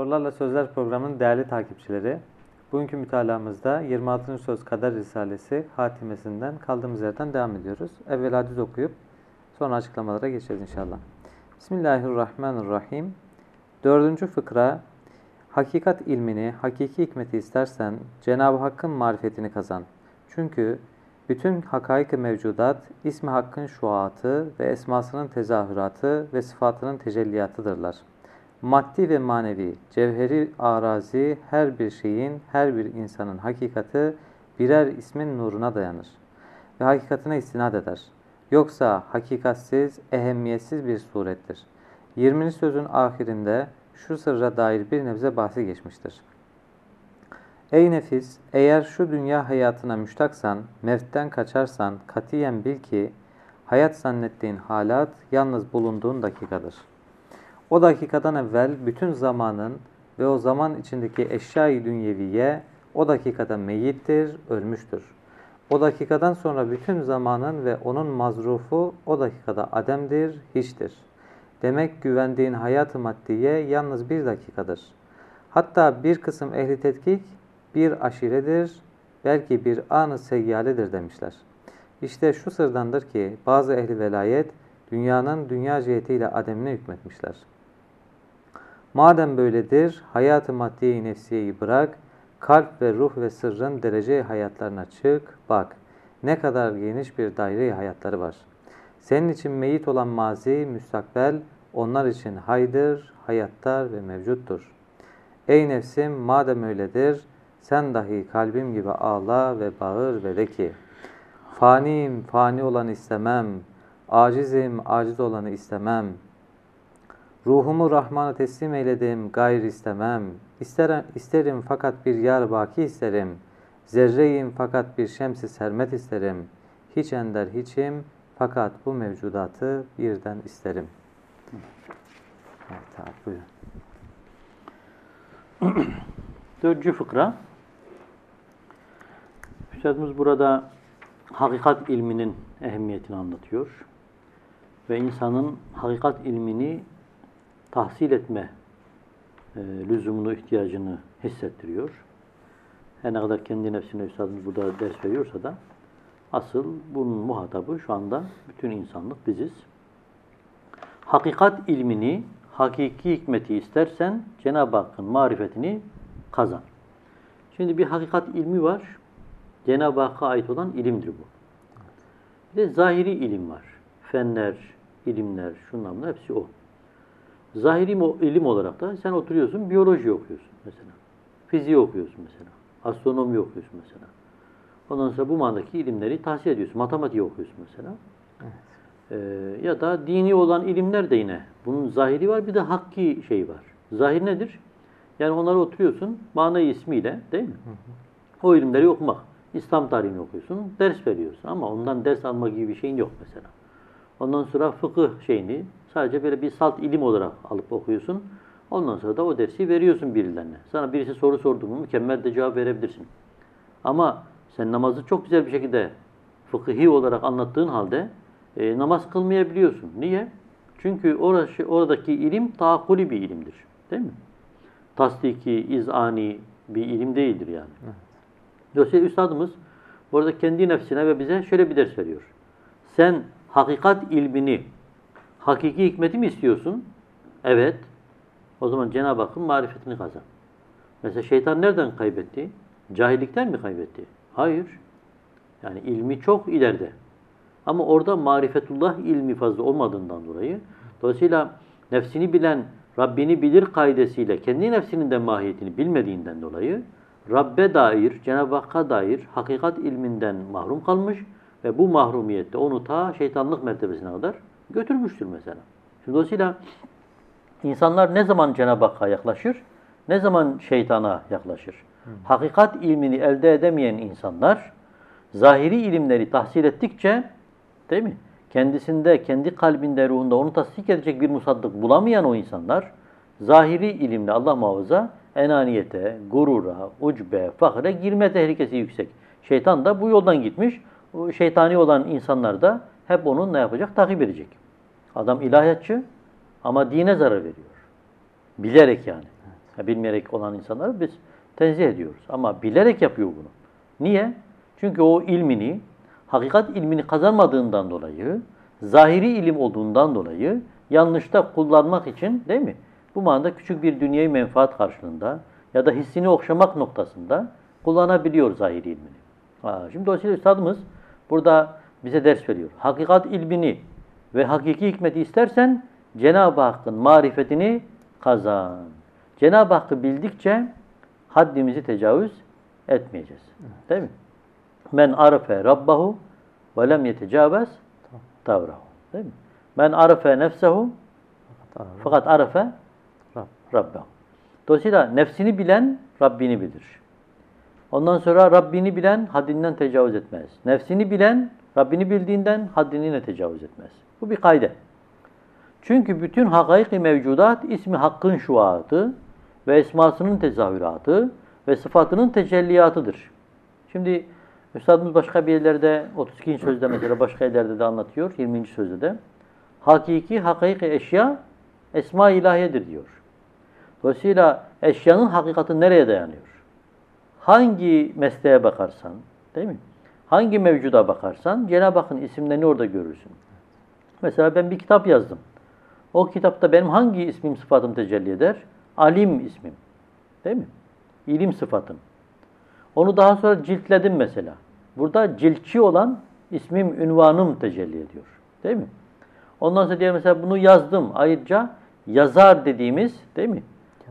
Sorularla Sözler programının değerli takipçileri, bugünkü mütalamızda 26. Söz Kader Risalesi hatimesinden kaldığımız yerden devam ediyoruz. Evvela düz okuyup sonra açıklamalara geçeceğiz inşallah. Bismillahirrahmanirrahim. 4. fıkra, hakikat ilmini, hakiki hikmeti istersen Cenab-ı Hakk'ın marifetini kazan. Çünkü bütün hakaik-i mevcudat, ismi Hakk'ın şuatı ve esmasının tezahüratı ve sıfatının tecelliyatıdırlar. Maddi ve manevi, cevheri arazi her bir şeyin, her bir insanın hakikati birer ismin nuruna dayanır ve hakikatine istinad eder. Yoksa hakikatsiz, ehemmiyetsiz bir surettir. 20. sözün ahirinde şu sırra dair bir nebze bahsi geçmiştir. Ey nefis, eğer şu dünya hayatına müştaksan, mevtten kaçarsan katiyen bil ki hayat zannettiğin halat yalnız bulunduğun dakikadır. O dakikadan evvel bütün zamanın ve o zaman içindeki eşya-i dünyeviye o dakikada meyyittir, ölmüştür. O dakikadan sonra bütün zamanın ve onun mazrufu o dakikada ademdir, hiçtir. Demek güvendiğin hayat-ı maddiye yalnız bir dakikadır. Hatta bir kısım ehli tetkik bir aşiredir, belki bir an-ı seyyaledir demişler. İşte şu sırdandır ki bazı ehli velayet dünyanın dünya cihetiyle ademine hükmetmişler. Madem böyledir, hayat-ı maddiye-i nefsiyeyi bırak, kalp ve ruh ve sırrın derece-i hayatlarına çık, bak. Ne kadar geniş bir daire-i hayatları var. Senin için meyit olan mazi, müstakbel, onlar için haydır, hayattar ve mevcuttur. Ey nefsim, madem öyledir, sen dahi kalbim gibi ağla ve bağır ve de ki, faniyim, fani olanı istemem, acizim, aciz olanı istemem. Ruhumu Rahman'a teslim eyledim, gayr istemem. İsterim fakat bir yar baki isterim. Zerreyim fakat bir şems-i sermet isterim. Hiç ender hiçim fakat bu mevcudatı birden isterim. Evet abi, buyurun. 4. fıkra. Üstadımız burada hakikat ilminin ehemmiyetini anlatıyor. Ve insanın hakikat ilmini tahsil etme lüzumunu, ihtiyacını hissettiriyor. Her ne kadar kendi nefsine üstadımız burada ders veriyorsa da asıl bunun muhatabı şu anda bütün insanlık biziz. Hakikat ilmini, hakiki hikmeti istersen Cenab-ı Hakk'ın marifetini kazan. Şimdi bir hakikat ilmi var. Cenab-ı Hakk'a ait olan ilimdir bu. Bir de zahiri ilim var. Fenler, ilimler, şunlar bunlar hepsi o. Zahiri ilim olarak da sen oturuyorsun, biyoloji okuyorsun mesela. Fiziği okuyorsun mesela. Astronomi okuyorsun mesela. Ondan sonra bu manadaki ilimleri tahsil ediyorsun. Matematiği okuyorsun mesela. Evet. Ya da dini olan ilimler de yine. Bunun zahiri var, bir de hakki şey var. Zahir nedir? Yani onları oturuyorsun, manayı ismiyle, değil mi? Hı hı. O ilimleri okumak. İslam tarihini okuyorsun, ders veriyorsun ama ondan ders alma gibi bir şeyin yok mesela. Ondan sonra fıkıh şeyini sadece böyle bir salt ilim olarak alıp okuyorsun. Ondan sonra da o dersi veriyorsun birilerine. Sana birisi soru sordu mu mükemmel de cevap verebilirsin. Ama sen namazı çok güzel bir şekilde fıkıhi olarak anlattığın halde namaz kılmayabiliyorsun. Niye? Çünkü oradaki ilim taakkuli bir ilimdir. Değil mi? Tasdiki, izani bir ilim değildir yani. Evet. Dolayısıyla üstadımız burada kendi nefsine ve bize şöyle bir ders veriyor. Sen hakikat ilmini, hakiki hikmeti mi istiyorsun? Evet. O zaman Cenab-ı Hakk'ın marifetini kazan. Mesela şeytan nereden kaybetti? Cahillikten mi kaybetti? Hayır. Yani ilmi çok ileride. Ama orada marifetullah ilmi fazla olmadığından dolayı, dolayısıyla nefsini bilen Rabbini bilir kaidesiyle kendi nefsinin de mahiyetini bilmediğinden dolayı Rabbe dair, Cenab-ı Hakk'a dair hakikat ilminden mahrum kalmış ve bu mahrumiyette onu ta şeytanlık mertebesine kadar götürmüştür mesela. Şimdi dolayısıyla insanlar ne zaman Cenab-ı Hakk'a yaklaşır, ne zaman şeytana yaklaşır? Hakikat ilmini elde edemeyen insanlar zahiri ilimleri tahsil ettikçe, değil mi? Kendisinde, kendi kalbinde, ruhunda onu tasdik edecek bir musaddık bulamayan o insanlar zahiri ilimle Allah muhafaza enaniyete, gurura, ucbe, fahre girme tehlikesi yüksek. Şeytan da bu yoldan gitmiş. O şeytani olan insanlar da hep onun ne yapacak? Takip edecek. Adam ilahiyatçı ama dine zarar veriyor. Bilerek yani. Bilmeyerek olan insanları biz tenzih ediyoruz. Ama bilerek yapıyor bunu. Niye? Çünkü o ilmini, hakikat ilmini kazanmadığından dolayı, zahiri ilim olduğundan dolayı yanlışta kullanmak için, değil mi? Bu manada küçük bir dünyayı menfaat karşılığında ya da hissini okşamak noktasında kullanabiliyor zahiri ilmini. Şimdi dolayısıyla üstadımız burada bize ders veriyor. Hakikat ilmini ve hakiki hikmeti istersen Cenab-ı Hakk'ın marifetini kazan. Cenab-ı Hakk'ı bildikçe haddimizi tecavüz etmeyeceğiz. Değil mi? Men arafe rabbahu ve lem yetecavez tavrahu. Değil mi? Men arafe nefsehu fakat arafe rabbahu. Dolayısıyla nefsini bilen Rabbini bilir. Ondan sonra Rabbini bilen haddinden tecavüz etmez. Nefsini bilen Rabbini bildiğinden haddine tecavüz etmez. Bu bir kaide. Çünkü bütün hakaik-i mevcudat ismi hakkın şuatı ve esmasının tezahüratı ve sıfatının tecelliyatıdır. Şimdi üstadımız başka bir yerlerde 32. sözde mesela başka yerlerde de anlatıyor. 20. sözde de hakiki hakaik-i eşya esma-i ilahiyedir diyor. Dolayısıyla eşyanın hakikati nereye dayanıyor? Hangi mesleğe bakarsan, değil mi? Hangi mevcuda bakarsan Cenab-ı Hakk'ın isimlerini orada görürsün. Mesela ben bir kitap yazdım. O kitapta benim hangi ismim, sıfatım tecelli eder? Alim ismim. Değil mi? İlim sıfatım. Onu daha sonra ciltledim mesela. Burada ciltçi olan ismim, ünvanım tecelli ediyor. Değil mi? Ondan sonra diğer mesela bunu yazdım. Ayrıca yazar dediğimiz, değil mi?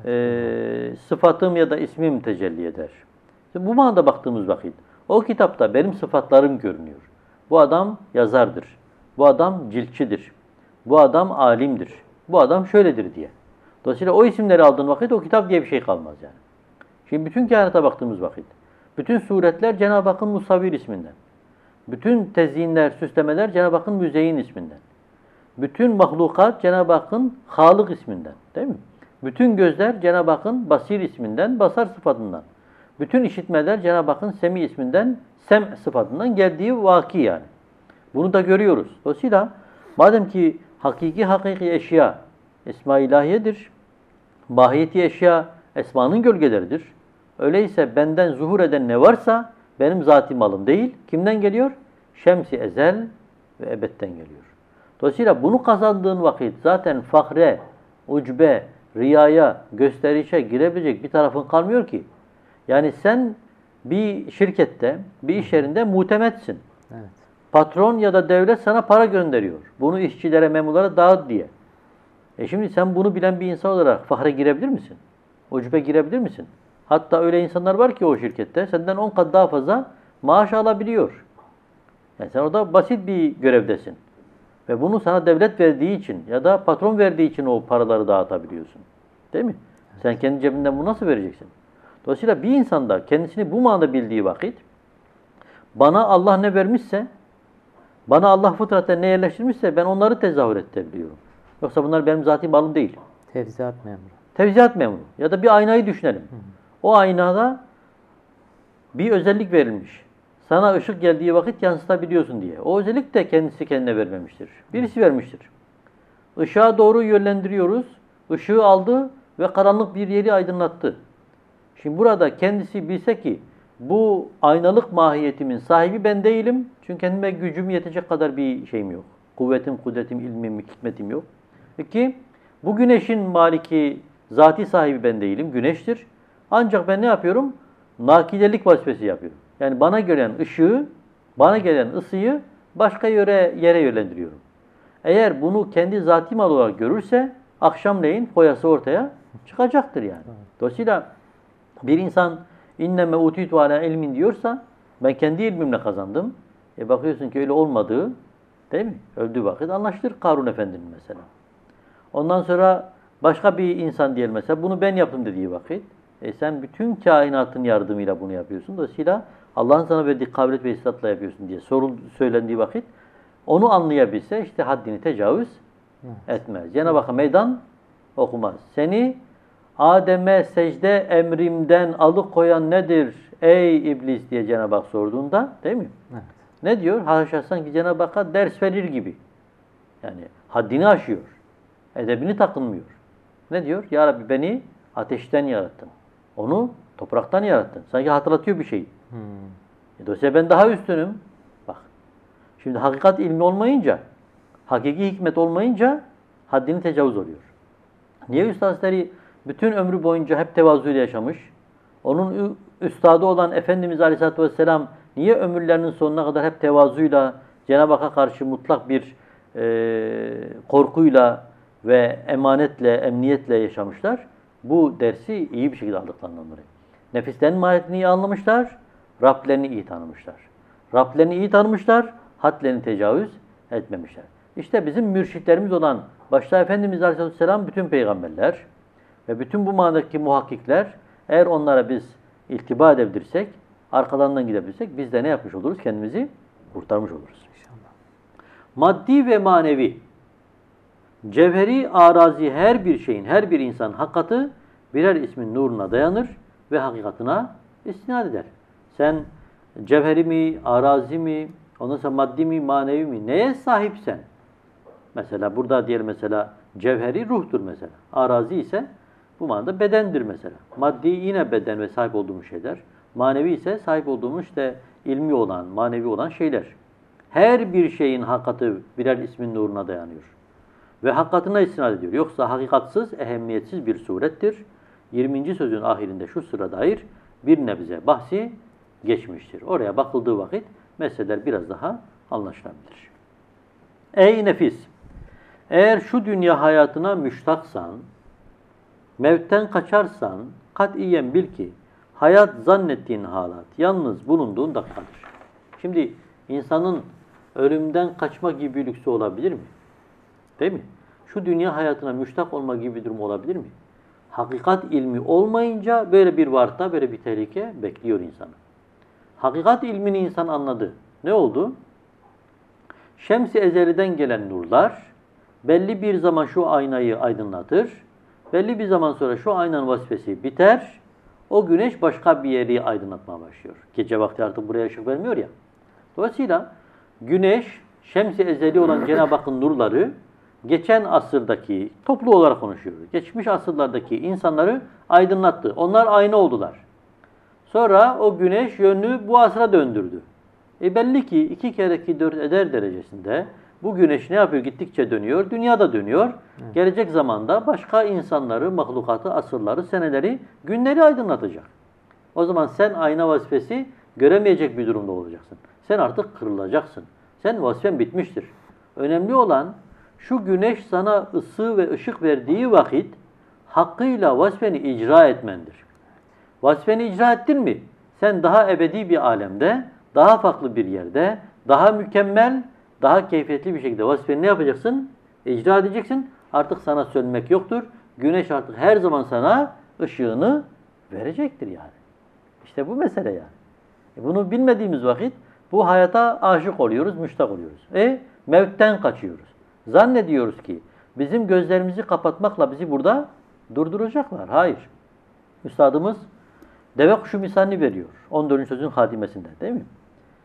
Sıfatım ya da ismim tecelli eder. İşte bu manada baktığımız vakit o kitapta benim sıfatlarım görünüyor. Bu adam yazardır. Bu adam ciltçidir. Bu adam alimdir. Bu adam şöyledir diye. Dolayısıyla o isimleri aldığın vakit o kitap diye bir şey kalmaz yani. Şimdi bütün kainata baktığımız vakit, bütün suretler Cenab-ı Hakk'ın Musavvir isminden. Bütün tezyinler, süslemeler Cenab-ı Hakk'ın Müzeyyin isminden. Bütün mahlukat Cenab-ı Hakk'ın Halık isminden. Değil mi? Bütün gözler Cenab-ı Hakk'ın Basir isminden, Basar sıfatından. Bütün işitmeler Cenab-ı Hakk'ın Semi isminden, Sem sıfatından geldiği vaki yani. Bunu da görüyoruz. Dolayısıyla madem ki hakiki eşya esma-i ilahiyedir, mahiyeti eşya esmanın gölgeleridir. Öyleyse benden zuhur eden ne varsa benim zati malım değil. Kimden geliyor? Şems-i ezel ve ebedden geliyor. Dolayısıyla bunu kazandığın vakit zaten fahre, ucbe, riyaya, gösterişe girebilecek bir tarafın kalmıyor ki. Yani sen bir şirkette, bir iş yerinde muhtemetsin. Evet. Patron ya da devlet sana para gönderiyor. Bunu işçilere, memurlara dağıt diye. Şimdi sen bunu bilen bir insan olarak fahre girebilir misin? Ucube girebilir misin? Hatta öyle insanlar var ki o şirkette senden 10 kat daha fazla maaş alabiliyor. Yani sen orada basit bir görevdesin. Ve bunu sana devlet verdiği için ya da patron verdiği için o paraları dağıtabiliyorsun. Değil mi? Sen kendi cebinden bunu nasıl vereceksin? Dolayısıyla bir insan da kendisini bu manada bildiği vakit bana Allah ne vermişse, bana Allah fıtraten ne yerleştirmişse ben onları tezahür edebiliyorum. Yoksa bunlar benim zati malım değil. Tevziat memuru. Tevziat memuru. Ya da bir aynayı düşünelim. O aynada bir özellik verilmiş. Sana ışık geldiği vakit yansıtabiliyorsun diye. O özellik de kendisi kendine vermemiştir. Birisi vermiştir. Işığa doğru yönlendiriyoruz. Işığı aldı ve karanlık bir yeri aydınlattı. Şimdi burada kendisi bilse ki bu aynalık mahiyetimin sahibi ben değilim. Çünkü kendime gücüm yetecek kadar bir şeyim yok. Kuvvetim, kudretim, ilmim, hikmetim yok. İki, bu güneşin maliki, zati sahibi ben değilim. Güneştir. Ancak ben ne yapıyorum? Nakidelik vazifesi yapıyorum. Yani bana gelen ışığı, bana gelen ısıyı başka yere yönlendiriyorum. Eğer bunu kendi zati mal olarak görürse akşamleyin foyası ortaya çıkacaktır yani. Dolayısıyla bir insan inneme utitu ala ilmin diyorsa ben kendi ilmimle kazandım. Bakıyorsun ki öyle olmadığı, değil mi? Öldüğü vakit anlaşılır Karun Efendi'nin mesela. Ondan sonra başka bir insan diyelim mesela bunu ben yaptım dediği vakit sen bütün kainatın yardımıyla bunu yapıyorsun. Dolayısıyla Allah'ın sana verdiği kabiliyet ve istatla yapıyorsun diye söylendiği vakit onu anlayabilse işte haddini tecavüz etmez. Cenab-ı Hakk'a meydan okumaz. Seni Adem'e secde emrimden alıkoyan nedir ey iblis diye Cenab-ı Hak sorduğunda değil mi? Evet. Ne diyor? Haşa sanki Cenab-ı Hakk'a ders verir gibi. Yani haddini aşıyor. Edebini takınmıyor. Ne diyor? Ya Rabbi beni ateşten yarattın. Onu topraktan yarattın. Sanki hatırlatıyor bir şeyi. Dolayısıyla ben daha üstünüm. Bak. Şimdi hakikat ilmi olmayınca, hakiki hikmet olmayınca haddini tecavüz oluyor. Niye Üstad Hazretleri bütün ömrü boyunca hep tevazuyla yaşamış? Onun üstadı olan Efendimiz Aleyhisselatü Vesselam niye ömürlerinin sonuna kadar hep tevazuyla, Cenab-ı Hakk'a karşı mutlak bir korkuyla ve emanetle, emniyetle yaşamışlar? Bu dersi iyi bir şekilde aldıklarından dolayı. Nefislerin mahiyetini iyi anlamışlar, Rablerini iyi tanımışlar. Rablerini iyi tanımışlar, hadlerini tecavüz etmemişler. İşte bizim mürşitlerimiz olan başta Efendimiz Aleyhisselatü Vesselam, bütün peygamberler ve bütün bu manadaki muhakkikler, eğer onlara biz iltiba edebilirsek, arkalarından gidebilirsek, biz de ne yapmış oluruz? Kendimizi kurtarmış oluruz. İnşallah. Maddi ve manevi, cevheri, arazi her bir şeyin, her bir insan hakikati birer ismin nuruna dayanır ve hakikatına istinad eder. Sen cevheri mi, arazi mi, ondan sonra maddi mi, manevi mi, neye sahipsen? Mesela burada diyelim, mesela cevheri ruhtur mesela. Arazi ise bu manada bedendir mesela. Maddi yine beden ve sahip olduğumuz şeyler. Manevi ise sahip olduğumuz işte ilmi olan, manevi olan şeyler. Her bir şeyin hakikati birer ismin nuruna dayanıyor. Ve hakikatine istinad ediyor. Yoksa hakikatsız, ehemmiyetsiz bir surettir. 20. sözün ahirinde şu sıra dair bir nebze bahsi geçmiştir. Oraya bakıldığı vakit meseleler biraz daha anlaşılabilir. Ey nefis! Eğer şu dünya hayatına müştaksan, mevtten kaçarsan, katiyen bil ki hayat zannettiğin halat yalnız bulunduğun dakikadır. Şimdi insanın ölümden kaçma gibi bir lüksü olabilir mi? Değil mi? Şu dünya hayatına müştak olma gibi bir durum olabilir mi? Hakikat ilmi olmayınca böyle bir varta, böyle bir tehlike bekliyor insanı. Hakikat ilmini insan anladı. Ne oldu? Şems-i ezeliden gelen nurlar belli bir zaman şu aynayı aydınlatır. Belli bir zaman sonra şu aynanın vazifesi biter. O güneş başka bir yeri aydınlatmaya başlıyor. Gece vakti artık buraya ışık vermiyor ya. Dolayısıyla güneş, şems-i ezeli olan Cenab-ı Hakk'ın nurları geçen asırdaki, toplu olarak konuşuyoruz, geçmiş asırlardaki insanları aydınlattı. Onlar ayna oldular. Sonra o güneş yönünü bu asra döndürdü. Belli ki 2 kere 2 4 eder derecesinde bu güneş ne yapıyor? Gittikçe dönüyor. Dünya da dönüyor. Evet. Gelecek zamanda başka insanları, mahlukatı, asırları, seneleri, günleri aydınlatacak. O zaman sen ayna vazifesi göremeyecek bir durumda olacaksın. Sen artık kırılacaksın. Sen vazifen bitmiştir. Önemli olan şu güneş sana ısı ve ışık verdiği vakit hakkıyla vazifeni icra etmendir. Vazifeni icra ettin mi? Sen daha ebedi bir alemde, daha farklı bir yerde, daha mükemmel, daha keyfiyetli bir şekilde vazifeni ne yapacaksın? İcra edeceksin. Artık sana sönmek yoktur. Güneş artık her zaman sana ışığını verecektir yani. İşte bu mesele yani. Bunu bilmediğimiz vakit bu hayata aşık oluyoruz, müştak oluyoruz. Mevtten kaçıyoruz. Zannediyoruz ki bizim gözlerimizi kapatmakla bizi burada durduracaklar. Hayır. Üstadımız deve kuşu misalini veriyor. 14. sözün hatimesinde, değil mi?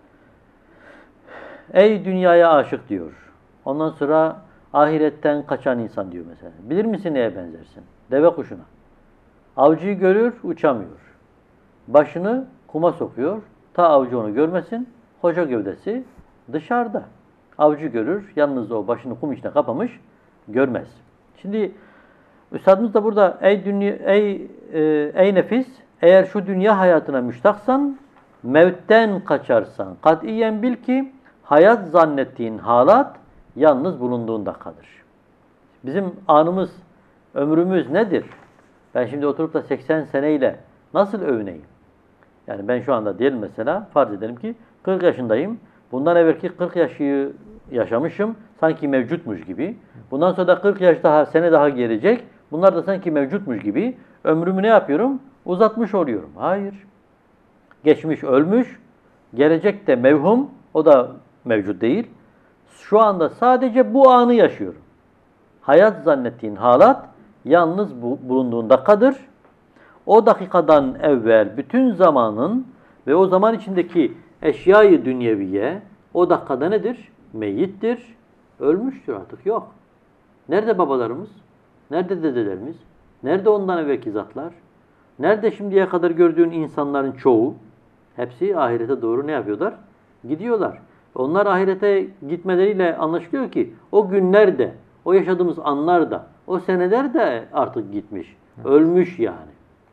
Ey dünyaya aşık diyor. Ondan sonra ahiretten kaçan insan diyor mesela. Bilir misin neye benzersin? Deve kuşuna. Avcıyı görür, uçamıyor. Başını kuma sokuyor. Ta avcı onu görmesin. Koca gövdesi dışarıda. Avcı görür, yalnız o başını kum içine kapamış, görmez. Şimdi Üstadımız da burada ey nefis, eğer şu dünya hayatına müştaksan, mevtten kaçarsan, katiyen bil ki hayat zannettiğin halat yalnız bulunduğun dakikadır. Bizim anımız, ömrümüz nedir? Ben şimdi oturup da 80 seneyle nasıl övüneyim? Yani ben şu anda diyelim mesela, farz edelim ki 40 yaşındayım. Bundan evvelki 40 yaşı yaşamışım, sanki mevcutmuş gibi. Bundan sonra da 40 yaş daha, sene daha gelecek. Bunlar da sanki mevcutmuş gibi. Ömrümü ne yapıyorum? Uzatmış oluyorum. Hayır. Geçmiş ölmüş, gelecek de mevhum, o da mevcut değil. Şu anda sadece bu anı yaşıyorum. Hayat zannettiğin halat yalnız bulunduğun dakikadır. O dakikadan evvel bütün zamanın ve o zaman içindeki eşyayı dünyeviye o dakikada nedir? Meyyittir, ölmüştür, artık yok. Nerede babalarımız? Nerede dedelerimiz? Nerede ondan evvelki zatlar? Nerede şimdiye kadar gördüğün insanların çoğu? Hepsi ahirete doğru ne yapıyorlar? Gidiyorlar. Onlar ahirete gitmeleriyle anlaşılıyor ki o günler de, o yaşadığımız anlar da, o seneler de artık gitmiş. Ölmüş yani.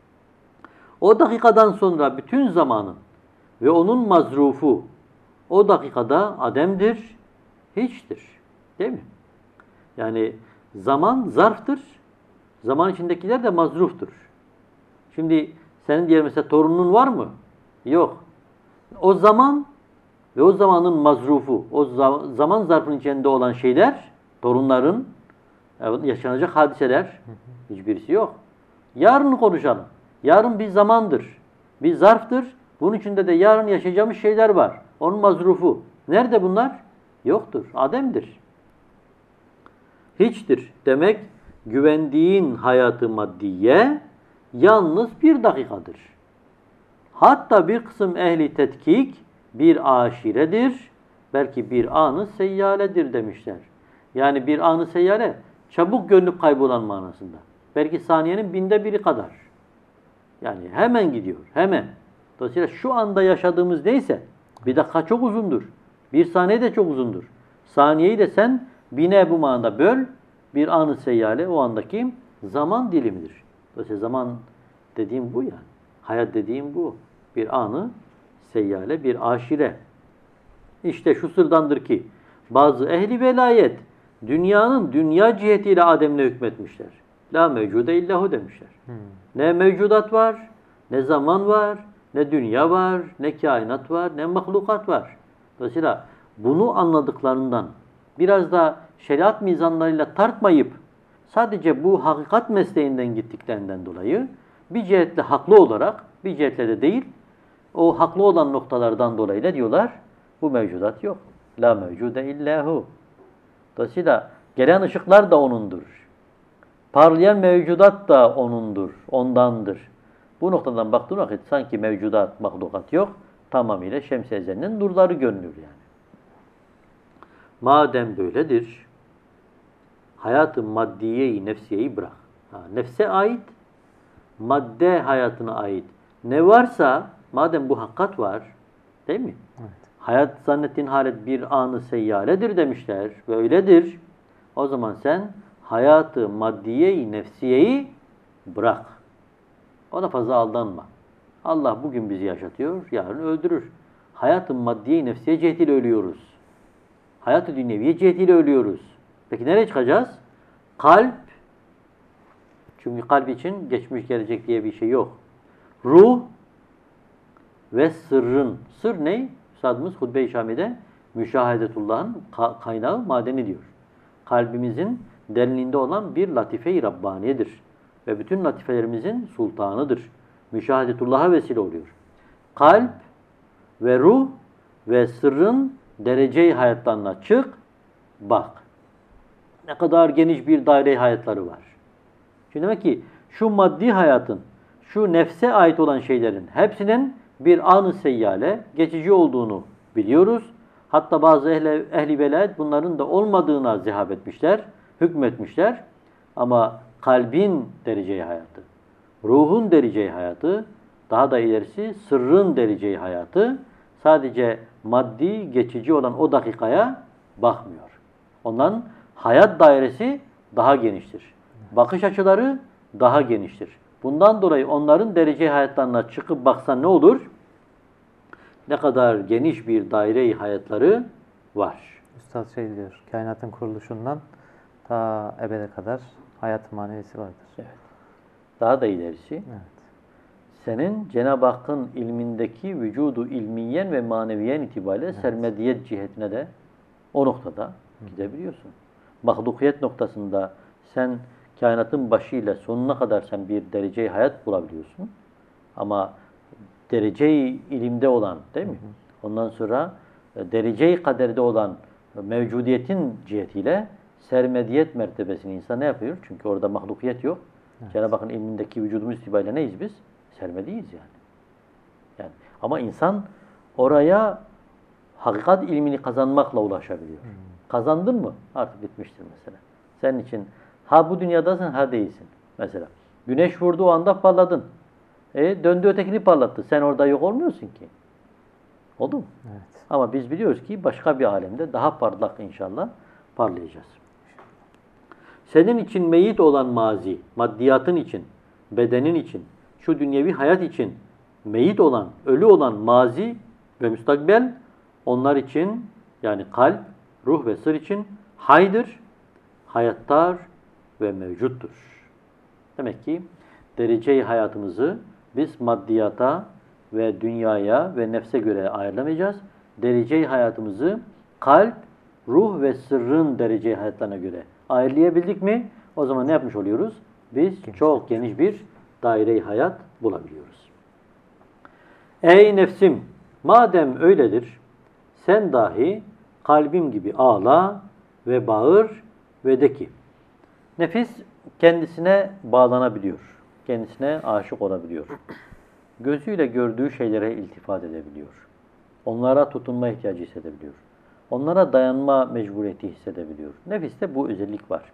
O dakikadan sonra bütün zamanın ve onun mazrufu o dakikada ademdir, hiçtir. Değil mi? Yani zaman zarftır. Zaman içindekiler de mazruftur. Şimdi senin diğer mesela torunun var mı? Yok. O zaman ve o zamanın mazrufu, o zaman zarfının içinde olan şeyler, torunların, yaşanacak hadiseler hiçbirisi yok. Yarın konuşalım. Yarın bir zamandır, bir zarftır. Bunun içinde de yarın yaşayacağımız şeyler var. Onun mazrufu. Nerede bunlar? Yoktur. Ademdir. Hiçtir. Demek güvendiğin hayatı maddiye yalnız bir dakikadır. Hatta bir kısım ehli tetkik bir aşiredir, belki bir anı seyyaledir demişler. Yani bir anı seyyale çabuk gönlüp kaybolan manasında. Belki saniyenin 1/1000 kadar. Yani hemen gidiyor, hemen. Dolayısıyla şu anda yaşadığımız neyse, bir dakika çok uzundur. Bir saniye de çok uzundur. Saniyeyi de sen 1000'e bu manada böl, bir anı seyyale o andaki zaman dilimidir. Dolayısıyla zaman dediğim bu yani. Hayat dediğim bu. Bir anı seyyale, bir aşire. İşte şu sırdandır ki bazı ehli velayet dünyanın dünya cihetiyle Adem'le hükmetmişler. La mevcude illahu demişler. Ne mevcudat var, ne zaman var, ne dünya var, ne kainat var, ne mahlukat var. Dolayısıyla bunu anladıklarından biraz da şeriat mizanlarıyla tartmayıp sadece bu hakikat mesleğinden gittiklerinden dolayı bir cihetle haklı olarak, bir cihetle de değil, o haklı olan noktalardan dolayı ne diyorlar? Bu mevcudat yok. La mevcude illahu. Dolayısıyla gelen ışıklar da O'nundur. Parlayan mevcudat da O'nundur, O'ndandır. Bu noktadan baktığın vakit sanki mevcudat, mahlukat yok. Tamamıyla Şems-i Ezel'in nurları görünür yani. Madem böyledir, hayatı maddiyeyi, nefsiyeyi bırak. Nefse ait, madde hayatına ait ne varsa, madem bu hakikat var, değil mi? Evet. Hayat zannettiğin halet bir anı seyyaledir demişler ve öyledir. O zaman sen hayatı maddiyeyi, nefsiyeyi bırak. Ona fazla aldanma. Allah bugün bizi yaşatıyor, yarın öldürür. Hayatı maddiyeyi, nefsiye cihetiyle ölüyoruz. Hayatı dünyeviye cihetiyle ölüyoruz. Peki nereye çıkacağız? Kalp. Çünkü kalp için geçmiş gelecek diye bir şey yok. Ruh ve sırrın. Sır ne? Üstadımız Hutbe-i Şami'de müşahedetullah'ın kaynağı, madeni diyor. Kalbimizin derinliğinde olan bir latife-i Rabbaniyedir. Ve bütün latifelerimizin sultanıdır. Müşahedetullah'a vesile oluyor. Kalp ve ruh ve sırrın derece-i hayatlarına çık, bak. Ne kadar geniş bir daire-i hayatları var. Şimdi demek ki şu maddi hayatın, şu nefse ait olan şeylerin hepsinin bir an-ı seyyale, geçici olduğunu biliyoruz. Hatta bazı ehli velayet bunların da olmadığına zihab etmişler, hükmetmişler. Ama kalbin derece-i hayatı, ruhun derece-i hayatı, daha da ilerisi sırrın derece-i hayatı sadece maddi, geçici olan o dakikaya bakmıyor. Ondan hayat dairesi daha geniştir. Bakış açıları daha geniştir. Bundan dolayı onların derece hayatlarına çıkıp baksan ne olur? Ne kadar geniş bir daire-i hayatları var. Üstad şey diyor, kainatın kuruluşundan ta ebede kadar hayat manevisi vardır. Evet. Daha da ilerisi. Evet. Senin Cenab-ı Hakk'ın ilmindeki vücudu ilmiyen ve maneviyen itibariyle sermediyet cihetine de o noktada gidebiliyorsun. Mahlukiyet noktasında sen kainatın başıyla sonuna kadar sen bir derece-i hayat bulabiliyorsun. Ama derece-i ilimde olan, değil mi? Ondan sonra derece-i kaderde olan mevcudiyetin cihetiyle sermediyet mertebesini insan ne yapıyor? Çünkü orada mahlukiyet yok. Evet. Cenab-ı Hakk'ın ilmindeki vücudumuz itibariyle neyiz biz? Sermediyiz yani. Ama insan oraya hakikat ilmini kazanmakla ulaşabiliyor. Kazandın mı? Artık bitmiştir mesela. Senin için ha bu dünyadasın ha değilsin. Mesela Güneş vurduğu anda parladın. Döndü ötekini parlattı. Sen orada yok olmuyorsun ki. Oldu mu? Evet. Ama biz biliyoruz ki başka bir alemde daha parlak inşallah parlayacağız. Senin için meyit olan mazi, maddiyatın için, bedenin için, şu dünyevi hayat için meyit olan, ölü olan mazi ve müstakbel onlar için yani kalp, ruh ve sır için haydır, hayattar ve mevcuttur. Demek ki derece-i hayatımızı biz maddiyata ve dünyaya ve nefse göre ayarlamayacağız. Derece-i hayatımızı kalp, ruh ve sırrın derece-i hayatlarına göre ayarlayabildik mi? O zaman ne yapmış oluyoruz? Biz çok geniş bir daire-i hayat bulabiliyoruz. Ey nefsim! Madem öyledir, sen dahi kalbim gibi ağla ve bağır ve de ki. Nefis kendisine bağlanabiliyor. Kendisine aşık olabiliyor. Gözüyle gördüğü şeylere iltifat edebiliyor. Onlara tutunma ihtiyacı hissedebiliyor. Onlara dayanma mecburiyeti hissedebiliyor. Nefiste bu özellik var.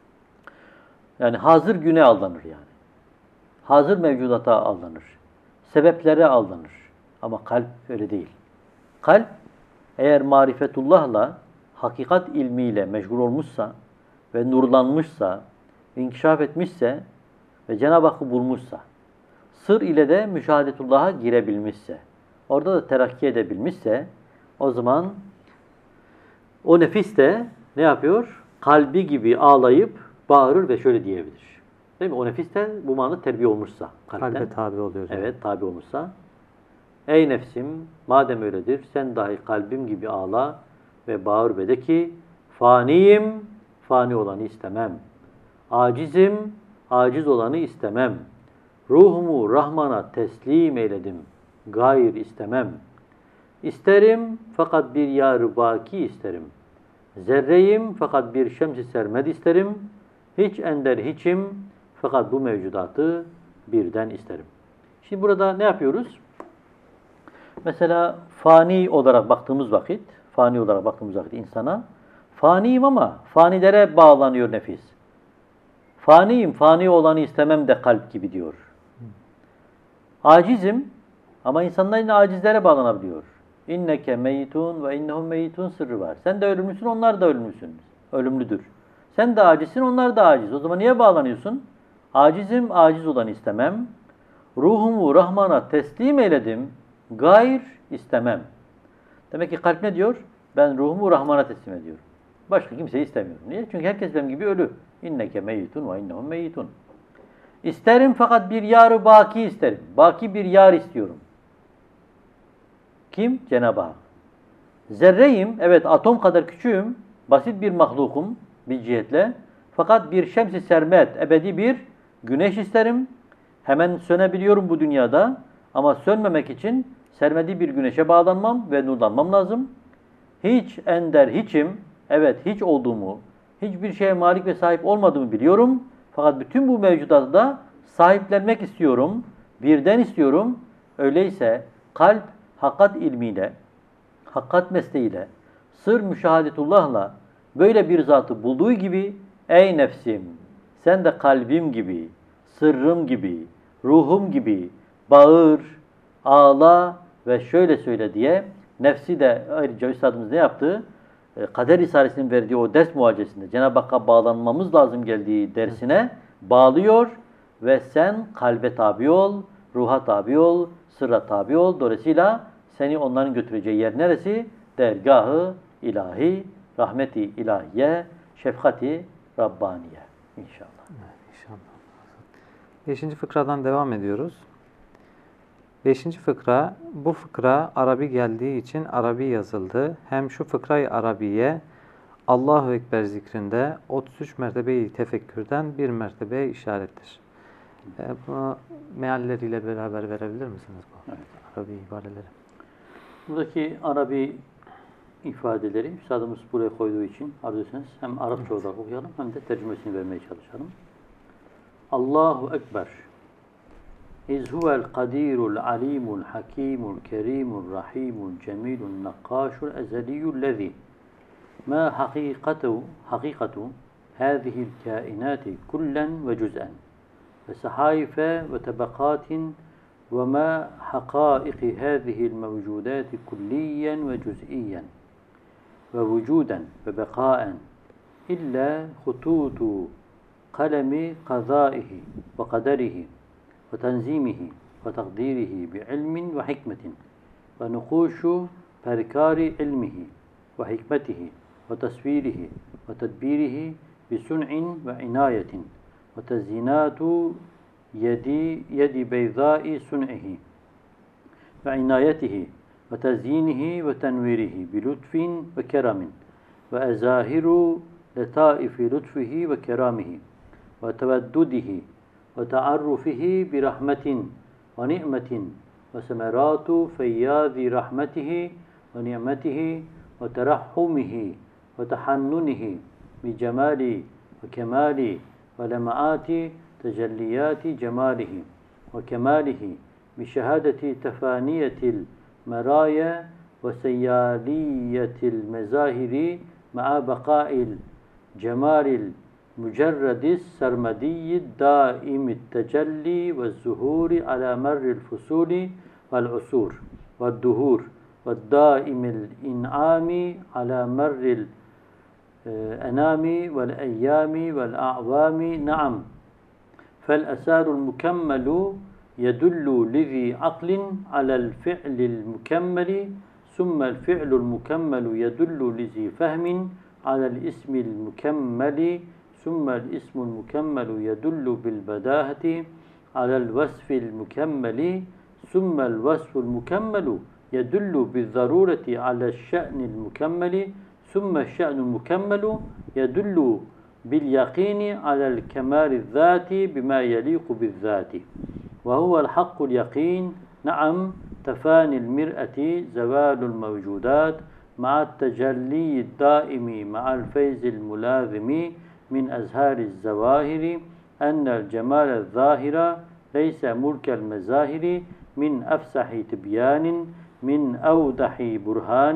Yani hazır güne aldanır yani. Hazır mevcudata aldanır. Sebeplere aldanır. Ama kalp öyle değil. Kalp eğer marifetullah'la, hakikat ilmiyle meşgul olmuşsa ve nurlanmışsa, inkişaf etmişse ve Cenab-ı Hakk'ı bulmuşsa, sır ile de müşahedetullah'a girebilmişse, orada da terakki edebilmişse, o zaman o nefis de ne yapıyor? Kalbi gibi ağlayıp bağırır ve şöyle diyebilir. Değil mi? O nefis de bu manada terbiye olmuşsa. Kalbe tabi oluyor. Evet, tabi olmuşsa. Ey nefsim, madem öyledir, sen dahi kalbim gibi ağla ve bağır ve de ki, faniyim, fani olanı istemem. Acizim, aciz olanı istemem. Ruhumu Rahman'a teslim eyledim, gayr istemem. İsterim fakat bir yar-ı baki isterim. Zerreyim fakat bir şems-i sermed isterim. Hiç ender hiçim fakat bu mevcudatı birden isterim. Şimdi burada ne yapıyoruz? Mesela fani olarak baktığımız vakit insana, faniyim ama fanilere bağlanıyor nefis. Faniyim, fani olanı istemem de kalp gibi diyor. Acizim ama insanlar yine acizlere bağlanabiliyor. İnneke meyitun ve innehum meyitun sırrı var. Sen de ölümlüsün, onlar da ölümlüdür. Sen de acizsin, onlar da aciz. O zaman niye bağlanıyorsun? Acizim, aciz olanı istemem. Ruhumu Rahman'a teslim eyledim, gayr istemem. Demek ki kalp ne diyor? Ben ruhumu Rahman'a teslim ediyorum. Başka kimseyi istemiyorum. Niye? Çünkü herkes benim gibi ölü. İnneke meyitun ve innehum meyitun. İsterim fakat bir yar-ı baki isterim. Baki bir yar istiyorum. Kim? Cenab-ı Hak. Zerreyim, evet atom kadar küçüğüm, basit bir mahlukum bir cihetle. Fakat bir şems-i sermet, ebedi bir güneş isterim. Hemen sönebiliyorum bu dünyada ama sönmemek için sermedi bir güneşe bağlanmam ve nurlanmam lazım. Hiç ender hiçim, evet hiç olduğumu, hiçbir şeye malik ve sahip olmadığımı biliyorum. Fakat bütün bu mevcudatı da sahiplenmek istiyorum, birden istiyorum. Öyleyse kalp hakikat ilmiyle, hakikat mesleğiyle, sır müşahedetullah'la böyle bir zatı bulduğu gibi ey nefsim sen de kalbim gibi, sırrım gibi, ruhum gibi bağır, ağla ve şöyle söyle diye nefsi de ayrıca üstadımız ne yaptı? Kader Risalesi'nin verdiği o ders muhacesinde Cenab-ı Hakk'a bağlanmamız lazım geldiği dersine bağlıyor ve sen kalbe tabi ol, ruha tabi ol, sırra tabi ol. Dolayısıyla seni onların götüreceği yer neresi? Dergahı ilahi, rahmeti ilahiye, şefkati Rabbaniye. İnşallah. İnşallah. 5. fıkradan devam ediyoruz. 5. fıkra, bu fıkra Arabi geldiği için Arabi yazıldı. Hem şu fıkrayı Arabiye Allahu Ekber zikrinde 33 mertebeyi tefekkürden bir mertebeye işarettir. Bunu mealleriyle beraber verebilir misiniz bu? Evet. Arabi ibareleri. Buradaki Arabi ifadeleri üstadımız buraya koyduğu için arzu etseniz hem Arapça olarak okuyalım hem de tercümesini vermeye çalışalım. Allahu Ekber. İz huvel kadirul alimul hakimul kerimul rahimul cemilul nakkaşul ezeliyyul lezi ma hakikatu hâzihil kainati kullen ve cüz'en وسحائف وطبقات وما حقائق هذه الموجودات كليا وجزئيا ووجودا وبقاء إلا خطوط قلم قضائه وقدره وتنظيمه وتقديره بعلم وحكمة ونقوش بركار علمه وحكمته وتصويره وتدبيره بصنع وعناية وتزيينات يد بيضاء صنعه وعنايته وتزيينه وتنويره بلطف وكرم وأزاهر لطائف لطفه وكرامه وتودده وتعرفه برحمة ونعمة وثمرات فياض رحمته ونعمته وترحمه وتحننه بجمال وكمال ولمعات تجليات جماله وكماله بشهادة تفانية المرايا وسيالية المظاهر مع بقاء الجمال المجرد السرمدي الدائم التجلي والظهور على مر الفصول والعصور والدهور والدائم الإنعام على مر الأنام والأيام والأعوام. نعم، فالأثار المكمل يدل لذي عقل على الفعل المكمل، ثم الفعل المكمل يدل لذي فهم على الاسم المكمل، ثم الاسم المكمل يدل بالبداهة على الوصف المكمل، ثم الوصف المكمل يدل بالضرورة على الشأن المكمل، ثم الشأن المكمل يدل باليقين على الكمال الذاتي بما يليق بالذات، وهو الحق اليقين. نعم، تفاني المرأة زوال الموجودات مع التجلي الدائم مع الفيز الملازم من أزهار الزواهر، أن الجمال الظاهر ليس ملك المظاهر، من أفسح تبيان من أوضح برهان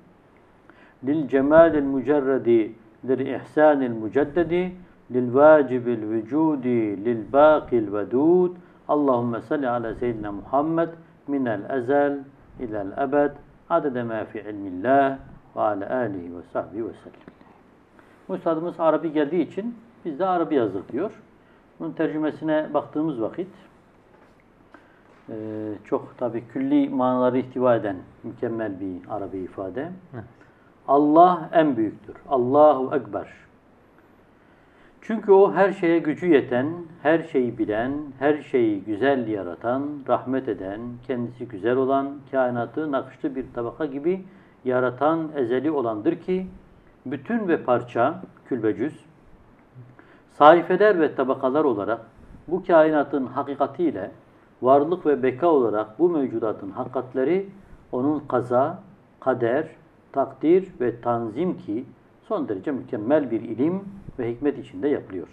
للجمال المجرد للإحسان المجدد للواجب الوجود للباقي الودود. اللهم صل على سيدنا محمد من الأزل إلى الأبد عدد ما في علم الله ve ala alihi ve sahbihi ve sellem. Üstadımız Arabi geldiği için biz de Arabi yazdık diyor. Bunun tercümesine baktığımız vakit çok tabii külli manaları ihtiva eden mükemmel bir Arabi ifade. Evet. Allah en büyüktür. Allahu Ekber. Çünkü o her şeye gücü yeten, her şeyi bilen, her şeyi güzel yaratan, rahmet eden, kendisi güzel olan, kainatı nakışlı bir tabaka gibi yaratan ezeli olandır ki, bütün ve parça, kül ve cüz, sayfeler ve tabakalar olarak bu kainatın hakikatiyle varlık ve beka olarak bu mevcudatın hakikatleri onun kaza, kader, takdir ve tanzim ki son derece mükemmel bir ilim ve hikmet içinde yapılıyor.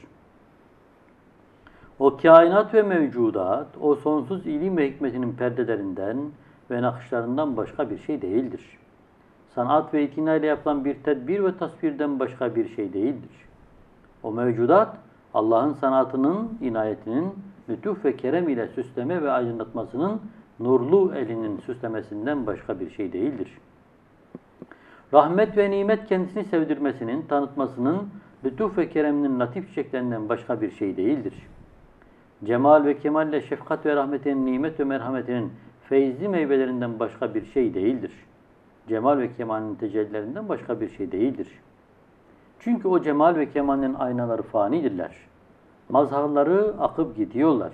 O kainat ve mevcudat, o sonsuz ilim ve hikmetinin perdelerinden ve nakışlarından başka bir şey değildir. Sanat ve itinayla yapılan bir tedbir ve tasvirden başka bir şey değildir. O mevcudat, Allah'ın sanatının, inayetinin, lütuf ve kerem ile süsleme ve aydınlatmasının nurlu elinin süslemesinden başka bir şey değildir. Rahmet ve nimet kendisini sevdirmesinin, tanıtmasının, lütuf ve kereminin latif çiçeklerinden başka bir şey değildir. Cemal ve kemalle şefkat ve rahmetinin, nimet ve merhametinin feyizli meyvelerinden başka bir şey değildir. Cemal ve kemalinin tecellilerinden başka bir şey değildir. Çünkü o cemal ve kemalinin aynaları fanidirler. Mazharları akıp gidiyorlar.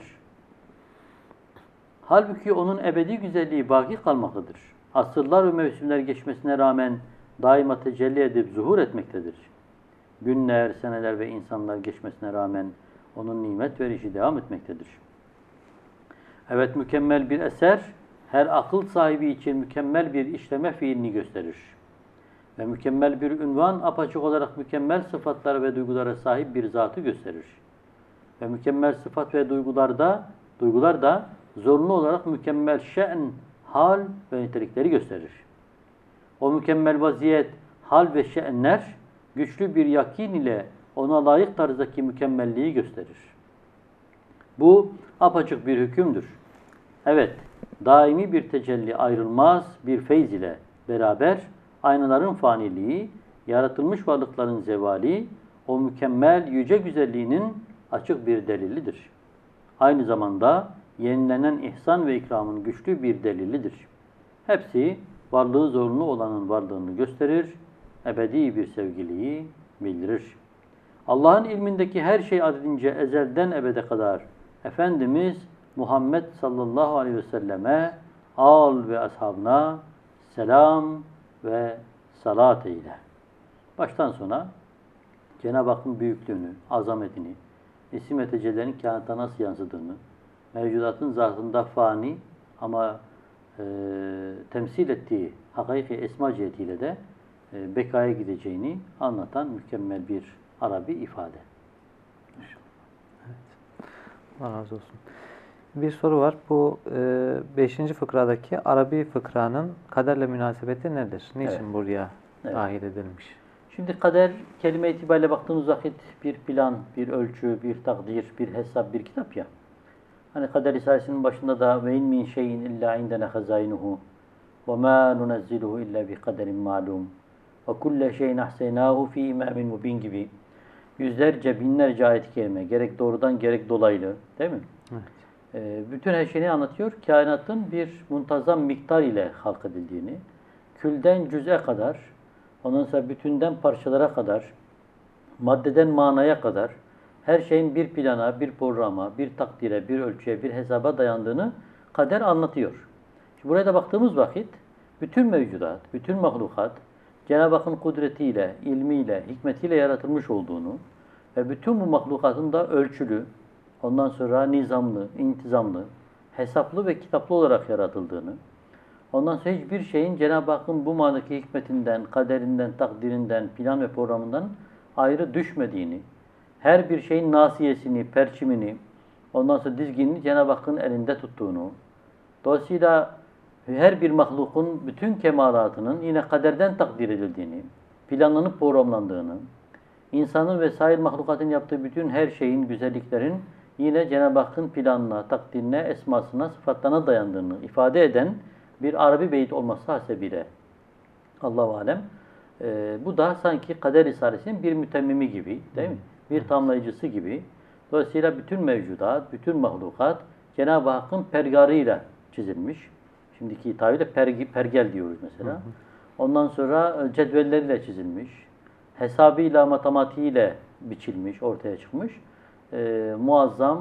Halbuki onun ebedi güzelliği baki kalmaktadır. Asırlar ve mevsimler geçmesine rağmen daima tecelli edip zuhur etmektedir. Günler, seneler ve insanlar geçmesine rağmen onun nimet verişi devam etmektedir. Evet, mükemmel bir eser, her akıl sahibi için mükemmel bir işleme fiilini gösterir. Ve mükemmel bir ünvan, apaçık olarak mükemmel sıfatlara ve duygulara sahip bir zatı gösterir. Ve mükemmel sıfat ve duygular da zorunlu olarak mükemmel şe'n, hal ve nitelikleri gösterir. O mükemmel vaziyet, hal ve şe'nler güçlü bir yakin ile ona layık tarzdaki mükemmelliği gösterir. Bu apaçık bir hükümdür. Evet, daimi bir tecelli ayrılmaz bir feyz ile beraber aynaların faniliği, yaratılmış varlıkların zevali, o mükemmel yüce güzelliğinin açık bir delilidir. Aynı zamanda yenilenen ihsan ve ikramın güçlü bir delilidir. Hepsi varlığı zorunlu olanın varlığını gösterir, ebedi bir sevgiliyi bildirir. Allah'ın ilmindeki her şey adedince ezelden ebede kadar Efendimiz Muhammed sallallahu aleyhi ve selleme, al ve ashabına selam ve salat eyle. Baştan sona Cenab-ı Hakk'ın büyüklüğünü, azametini, isim ve tecellilerin kainatta nasıl yansıdığını, mevcudatın zatında fani ama temsil ettiği hakiki esma cihetiyle de bekaya gideceğini anlatan mükemmel bir Arabi ifade. Evet. Allah razı olsun. Bir soru var. Bu 5. fıkradaki Arabi fıkranın kaderle münasebeti nedir? Niçin buraya dahil edilmiş? Şimdi kader kelime itibariyle baktığımız vakit bir plan, bir ölçü, bir takdir, bir hesap, bir kitap ya. Hani Kader Risalesi'nin başında da ve in min şeyin illa indene hazainuhu ve ma nunezziluhu illa bi kaderin malum ve kulle şeyin ahseynahu fi imamin mubin gibi yüzlerce, binlerce ayet-i kerime gerek doğrudan gerek dolaylı, değil mi? Evet. Bütün her şeyini anlatıyor. Kainatın bir muntazam miktar ile halk edildiğini, külden cüz'e kadar, ondan sonra bütünden parçalara kadar, maddeden manaya kadar her şeyin bir plana, bir programa, bir takdire, bir ölçüye, bir hesaba dayandığını kader anlatıyor. Şimdi buraya da baktığımız vakit bütün mevcudat, bütün mahlukat Cenab-ı Hakk'ın kudretiyle, ilmiyle, hikmetiyle yaratılmış olduğunu ve bütün bu mahlukatın da ölçülü, ondan sonra nizamlı, intizamlı, hesaplı ve kitaplı olarak yaratıldığını, ondan sonra hiçbir şeyin Cenab-ı Hakk'ın bu manadaki hikmetinden, kaderinden, takdirinden, plan ve programından ayrı düşmediğini, her bir şeyin nasiyesini, perçimini, ondan sonra dizginini Cenab-ı Hakk'ın elinde tuttuğunu, dolayısıyla her bir mahlukun bütün kemalatının yine kaderden takdir edildiğini, planlanıp programlandığını, insanın ve sair mahlukatın yaptığı bütün her şeyin, güzelliklerin yine Cenab-ı Hakk'ın planına, takdirine, esmasına, sıfatlarına dayandığını ifade eden bir Arabi beyit olması hasebiyle Allah-u Alem. Bu da sanki Kader Risalesi'nin bir mütemmimi gibi, değil mi? Bir tamlayıcısı gibi. Dolayısıyla bütün mevcudat, bütün mahlukat Cenab-ı Hakk'ın pergarıyla çizilmiş. Şimdiki tabirle pergel diyoruz mesela. Ondan sonra cedvelleriyle çizilmiş. Hesabıyla, matematiğiyle biçilmiş, ortaya çıkmış. Muazzam,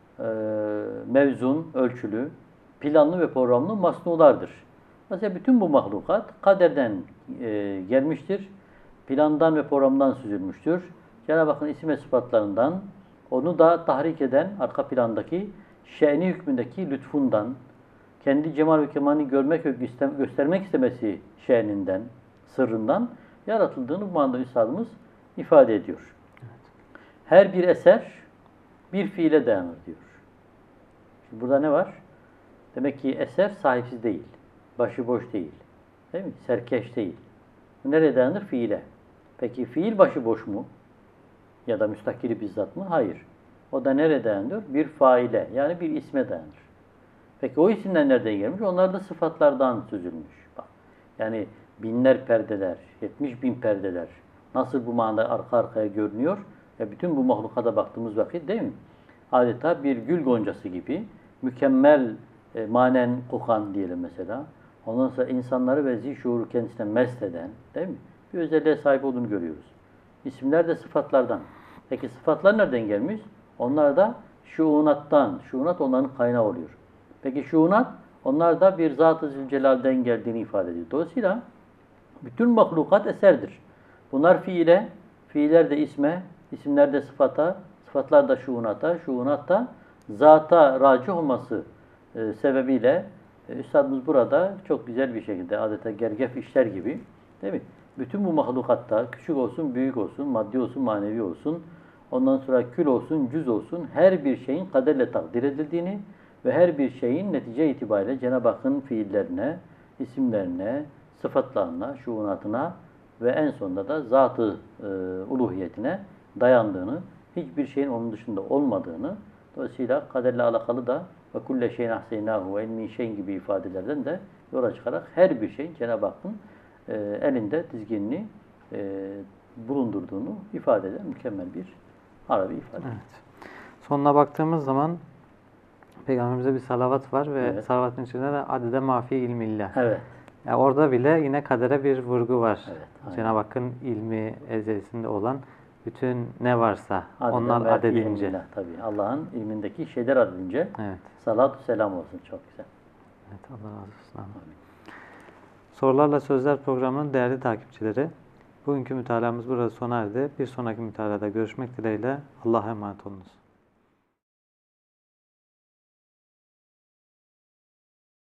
mevzun, ölçülü, planlı ve programlı masnulardır. Mesela bütün bu mahlukat kaderden gelmiştir. Plandan ve programdan süzülmüştür. Cenab-ı Hakk'ın isim ve sıfatlarından, onu da tahrik eden arka plandaki şe'ni hükmündeki lütfundan, kendi cemal ve kemalini görmek ve göstermek istemesi şe'ninden, sırrından yaratıldığını bu manada üstadımız ifade ediyor. Evet. Her bir eser bir fiile dayanır diyor. Şimdi burada ne var? Demek ki eser sahipsiz değil, başıboş değil, değil mi? Serkeş değil. Bu nereye dayanır? Fiile. Peki fiil başıboş mu? Ya da müstakili bizzat mı? Hayır. O da nereye dayanır? Bir faile, yani bir isme dayanır. Peki o isimler nereden gelmiş? Onlar da sıfatlardan süzülmüş. Bak, yani binler perdeler, 70 bin perdeler nasıl bu manada arka arkaya görünüyor? Ya bütün bu mahlukata baktığımız vakit, değil mi? Adeta bir gül goncası gibi mükemmel manen kokan diyelim mesela. Ondan sonra insanları ve zişuuru kendisine mest eden, değil mi? Bir özelliğe sahip olduğunu görüyoruz. İsimler de sıfatlardan. Peki sıfatlar nereden gelmiş? Onlar da şuunattan. Şuunat onların kaynağı oluyor. Peki şuunat, onlar da bir Zat-ı Zülcelal'den geldiğini ifade ediyor. Dolayısıyla bütün mahlukat eserdir. Bunlar fiile, fiiller de isme, isimler de sıfata, sıfatlar da şuunata, şuunat da zata racih olması sebebiyle Üstadımız burada çok güzel bir şekilde adeta gergef işler gibi, değil mi? Bütün bu mahlukatta küçük olsun, büyük olsun, maddi olsun, manevi olsun, ondan sonra kül olsun, cüz olsun her bir şeyin kaderle takdir edildiğini ve her bir şeyin netice itibariyle Cenab-ı Hakk'ın fiillerine, isimlerine, sıfatlarına, şuunatına ve en sonunda da zat-ı uluhiyetine dayandığını, hiçbir şeyin onun dışında olmadığını Dolayısıyla kaderle alakalı da ve kulle şeyin ahseynahu ve min şeyin gibi ifadelerden de yola çıkarak her bir şey Cenab-ı Hakk'ın elinde dizginini bulundurduğunu ifade eden mükemmel bir Arabi ifade. Evet. Sonuna baktığımız zaman Peygamberimize bir salavat var ve Evet. salavatın içinde de adede mafi ilmillah. Evet. Yani orada bile yine kadere bir vurgu var. Evet, aynen. Cenab-ı Hakk'ın ilmi ezelinde olan bütün ne varsa Adede onlar mafi adedince. ilmillah, tabii. Allah'ın ilmindeki şeyler adedince Evet. salatü selam olsun. Çok güzel. Evet, Allah razı olsun. Amin. Sorularla Sözler programının değerli takipçileri, bugünkü mütalamız burada sona erdi. Bir sonraki mütalada görüşmek dileğiyle Allah'a emanet olunuz.